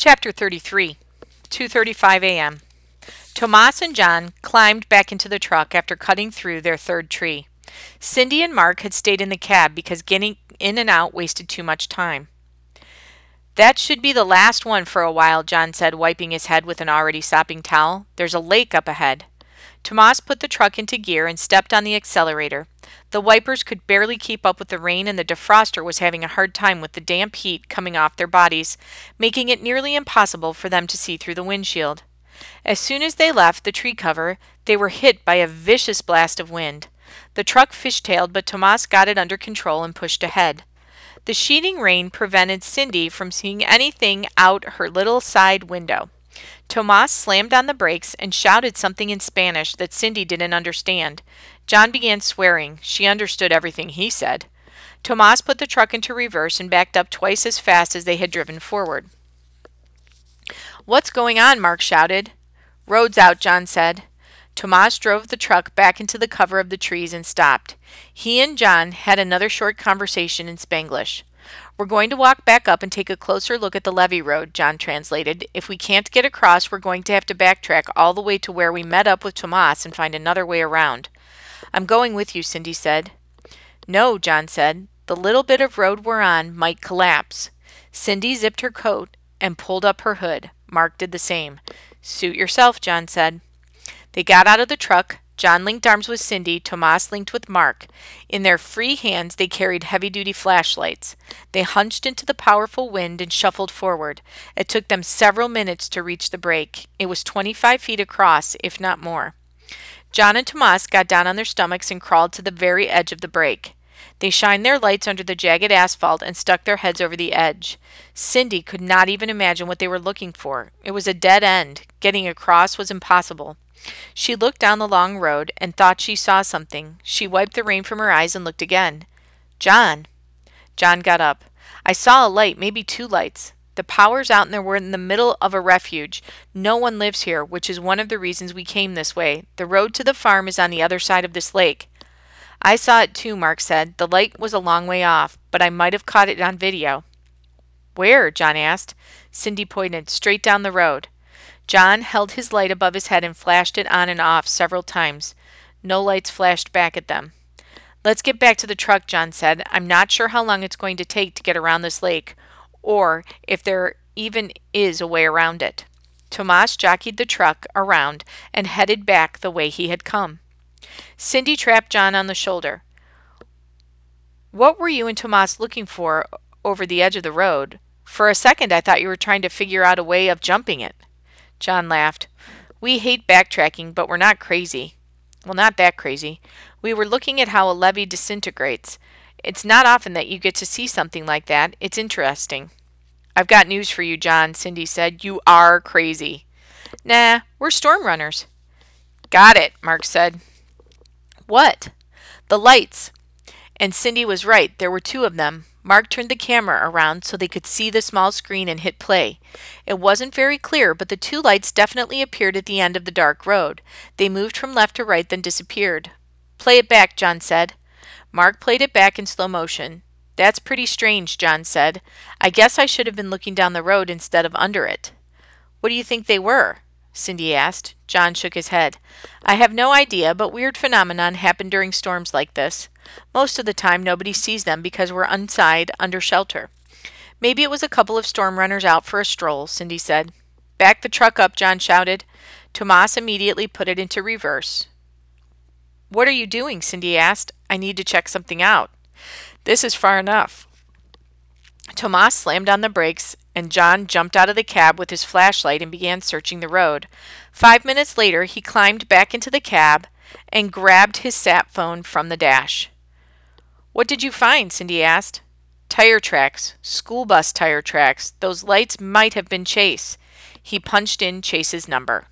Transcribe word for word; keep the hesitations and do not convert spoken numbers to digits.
Chapter thirty-three, two thirty-five a m Tomas and John climbed back into the truck after cutting through their third tree. Cindy and Mark had stayed in the cab because getting in and out wasted too much time. "That should be the last one for a while," John said, wiping his head with an already sopping towel. "There's a lake up ahead." Tomas put the truck into gear and stepped on the accelerator. The wipers could barely keep up with the rain, and the defroster was having a hard time with the damp heat coming off their bodies, making it nearly impossible for them to see through the windshield. As soon as they left the tree cover, they were hit by a vicious blast of wind. The truck fishtailed, but Tomas got it under control and pushed ahead. The sheeting rain prevented Cindy from seeing anything out her little side window. Tomas slammed on the brakes and shouted something in Spanish that Cindy didn't understand. John began swearing. She understood everything he said. Tomas put the truck into reverse and backed up twice as fast as they had driven forward. "What's going on?" Mark shouted. "Road's out," John said. Tomas drove the truck back into the cover of the trees and stopped. He and John had another short conversation in Spanglish. "We're going to walk back up and take a closer look at the levee road," John translated. "If we can't get across, we're going to have to backtrack all the way to where we met up with Tomas and find another way around." "I'm going with you," Cindy said. "No," John said. "The little bit of road we're on might collapse." Cindy zipped her coat and pulled up her hood. Mark did the same. "Suit yourself," John said. They got out of the truck. John linked arms with Cindy. Tomas linked with Mark. In their free hands they carried heavy-duty flashlights. They hunched into the powerful wind and shuffled forward. It took them several minutes to reach the break. It was twenty-five feet across, if not more. John and Tomas got down on their stomachs and crawled to the very edge of the break. They shined their lights under the jagged asphalt and stuck their heads over the edge. Cindy could not even imagine what they were looking for. It was a dead end. Getting across was impossible. She looked down the long road and thought she saw something. She wiped the rain from her eyes and looked again. "John." John got up. "I saw a light, maybe two lights. The power's out and we're in the middle of a refuge. No one lives here, which is one of the reasons we came this way. The road to the farm is on the other side of this lake." "I saw it too," Mark said. "The light was a long way off, but I might have caught it on video." "Where?" John asked. Cindy pointed straight down the road. John held his light above his head and flashed it on and off several times. No lights flashed back at them. "Let's get back to the truck," John said. "I'm not sure how long it's going to take to get around this lake, or if there even is a way around it." Tomas jockeyed the truck around and headed back the way he had come. Cindy tapped John on the shoulder. "What were you and Tomas looking for over the edge of the road? For a second I thought you were trying to figure out a way of jumping it." John laughed. "We hate backtracking, but we're not crazy. Well, not that crazy. We were looking at how a levee disintegrates. It's not often that you get to see something like that. It's interesting." "I've got news for you, John," Cindy said. "You are crazy." "Nah, we're storm runners." "Got it," Mark said. "What?" "The lights." And Cindy was right. There were two of them. Mark turned the camera around so they could see the small screen and hit play. It wasn't very clear, but the two lights definitely appeared at the end of the dark road. They moved from left to right, then disappeared. "Play it back," John said. Mark played it back in slow motion. "That's pretty strange," John said. "I guess I should have been looking down the road instead of under it." "What do you think they were?" Cindy asked. John shook his head. "I have no idea, but weird phenomenon happen during storms like this. Most of the time nobody sees them because we're inside under shelter." "Maybe it was a couple of storm runners out for a stroll," Cindy said. "Back the truck up," John shouted. Tomas immediately put it into reverse. "What are you doing?" Cindy asked. "I need to check something out." "This is far enough." Tomas slammed on the brakes, and John jumped out of the cab with his flashlight and began searching the road. Five minutes later, he climbed back into the cab and grabbed his sat phone from the dash. "What did you find?" Cindy asked. "Tire tracks. School bus tire tracks. Those lights might have been Chase." He punched in Chase's number.